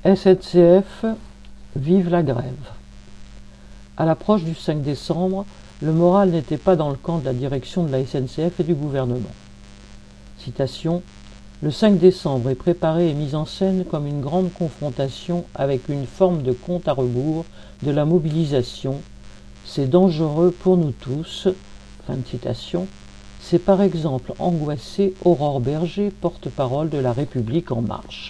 SNCF, vive la grève. À l'approche du 5 décembre, le moral n'était pas dans le camp de la direction de la SNCF et du gouvernement. Citation : le 5 décembre est préparé et mis en scène comme une grande confrontation avec une forme de compte à rebours de la mobilisation. C'est dangereux pour nous tous. Fin de citation. C'est par exemple angoissé Aurore Berger, porte-parole de La République En Marche.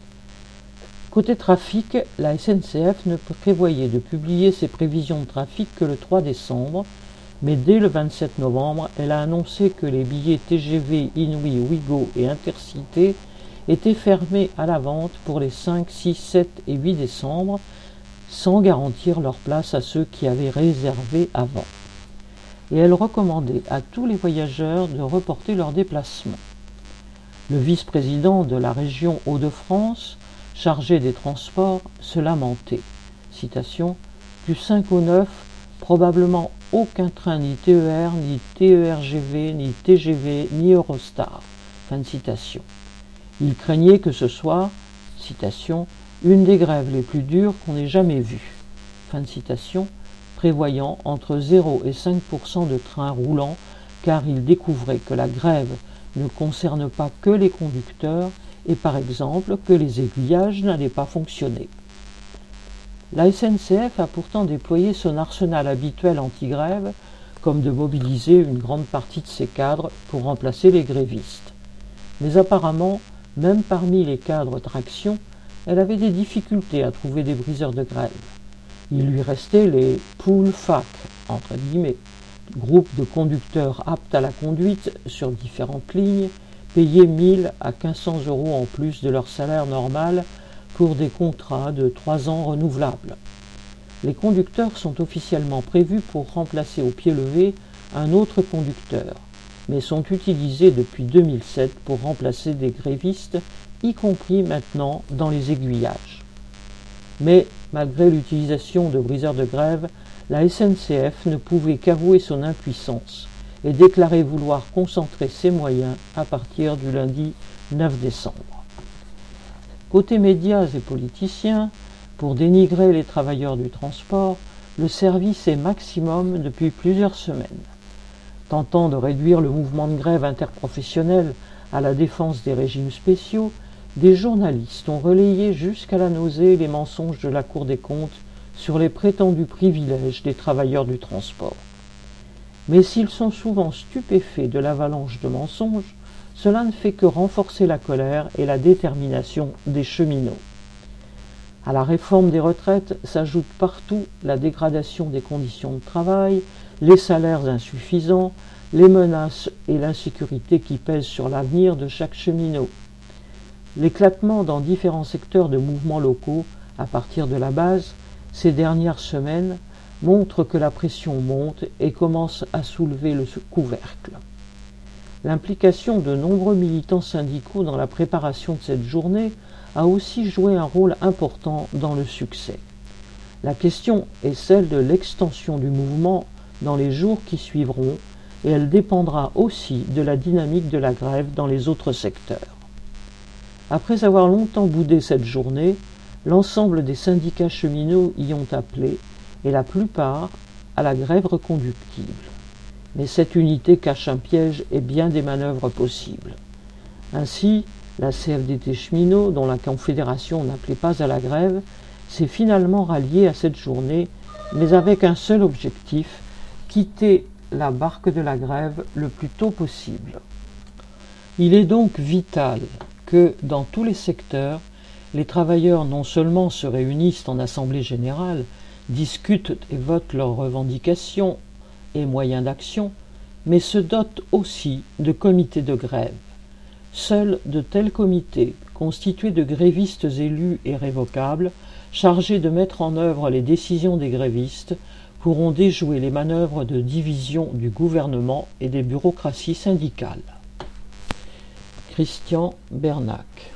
Côté trafic, la SNCF ne prévoyait de publier ses prévisions de trafic que le 3 décembre, mais dès le 27 novembre, elle a annoncé que les billets TGV, Inouï, Ouigo et Intercité étaient fermés à la vente pour les 5, 6, 7 et 8 décembre, sans garantir leur place à ceux qui avaient réservé avant. Et elle recommandait à tous les voyageurs de reporter leur déplacement. Le vice-président de la région Hauts-de-France, chargé des transports, se lamentait. Citation : du 5 au 9, probablement aucun train ni TER, ni TERGV, ni TGV, ni Eurostar. Fin de citation. Il craignait que ce soit, citation, une des grèves les plus dures qu'on ait jamais vues. Fin de citation, prévoyant entre 0 et 5% de trains roulants, car il découvrait que la grève ne concerne pas que les conducteurs et par exemple que les aiguillages n'allaient pas fonctionner. La SNCF a pourtant déployé son arsenal habituel anti-grève, comme de mobiliser une grande partie de ses cadres pour remplacer les grévistes. Mais apparemment, même parmi les cadres d'Action, elle avait des difficultés à trouver des briseurs de grève. Il lui restait les poules fac, entre guillemets, groupes de conducteurs aptes à la conduite sur différentes lignes, payés 1000 à 1500 € en plus de leur salaire normal pour des contrats de 3 ans renouvelables. Les conducteurs sont officiellement prévus pour remplacer au pied levé un autre conducteur, mais sont utilisés depuis 2007 pour remplacer des grévistes, y compris maintenant dans les aiguillages. Mais, malgré l'utilisation de briseurs de grève, la SNCF ne pouvait qu'avouer son impuissance et déclarer vouloir concentrer ses moyens à partir du lundi 9 décembre. Côté médias et politiciens, pour dénigrer les travailleurs du transport, le service est maximum depuis plusieurs semaines. Tentant de réduire le mouvement de grève interprofessionnel à la défense des régimes spéciaux, des journalistes ont relayé jusqu'à la nausée les mensonges de la Cour des comptes sur les prétendus privilèges des travailleurs du transport. Mais s'ils sont souvent stupéfaits de l'avalanche de mensonges, cela ne fait que renforcer la colère et la détermination des cheminots. À la réforme des retraites s'ajoute partout la dégradation des conditions de travail, les salaires insuffisants, les menaces et l'insécurité qui pèsent sur l'avenir de chaque cheminot. L'éclatement dans différents secteurs de mouvements locaux, à partir de la base, ces dernières semaines, montre que la pression monte et commence à soulever le couvercle. L'implication de nombreux militants syndicaux dans la préparation de cette journée a aussi joué un rôle important dans le succès. La question est celle de l'extension du mouvement dans les jours qui suivront et elle dépendra aussi de la dynamique de la grève dans les autres secteurs. Après avoir longtemps boudé cette journée, l'ensemble des syndicats cheminots y ont appelé et la plupart à la grève reconductible. Mais cette unité cache un piège et bien des manœuvres possibles. Ainsi, la CFDT cheminot, dont la Confédération n'appelait pas à la grève, s'est finalement ralliée à cette journée, mais avec un seul objectif, quitter la barque de la grève le plus tôt possible. Il est donc vital que, dans tous les secteurs, les travailleurs non seulement se réunissent en assemblée générale, discutent et votent leurs revendications et moyens d'action, mais se dotent aussi de comités de grève. Seuls de tels comités, constitués de grévistes élus et révocables, chargés de mettre en œuvre les décisions des grévistes, pourront déjouer les manœuvres de division du gouvernement et des bureaucraties syndicales. Christian Bernac.